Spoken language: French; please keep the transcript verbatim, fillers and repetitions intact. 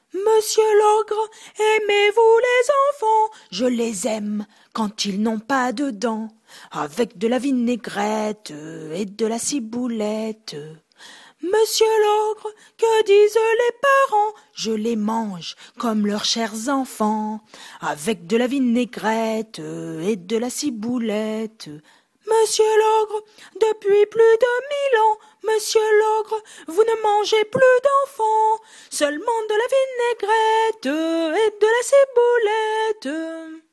Monsieur l'ogre, aimez-vous les enfants? Je les aime quand ils n'ont pas de dents, avec de la vinaigrette et de la ciboulette. Monsieur l'ogre, que disent les parents? Je les mange comme leurs chers enfants, avec de la vinaigrette et de la ciboulette. Monsieur l'ogre, depuis plus de mille ans, monsieur l'ogre, vous ne mangez plus d'enfants, seulement de la vinaigrette et de la ciboulette.